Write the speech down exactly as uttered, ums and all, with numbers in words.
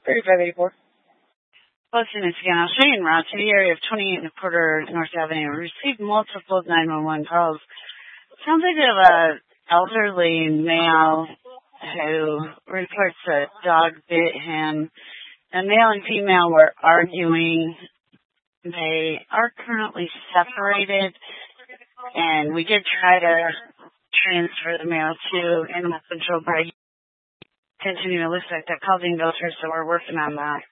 thirty-five eighty-four. Boston is again. I'll show you in route to the area of twenty-eight and a quarter North Avenue. We received multiple nine one one calls. Sounds like we have a elderly male who reports a dog bit him. The male and female were arguing. They are currently separated, and we did try to transfer the male to animal control, but continue. It looks like that call didn't go through, so we're working on that.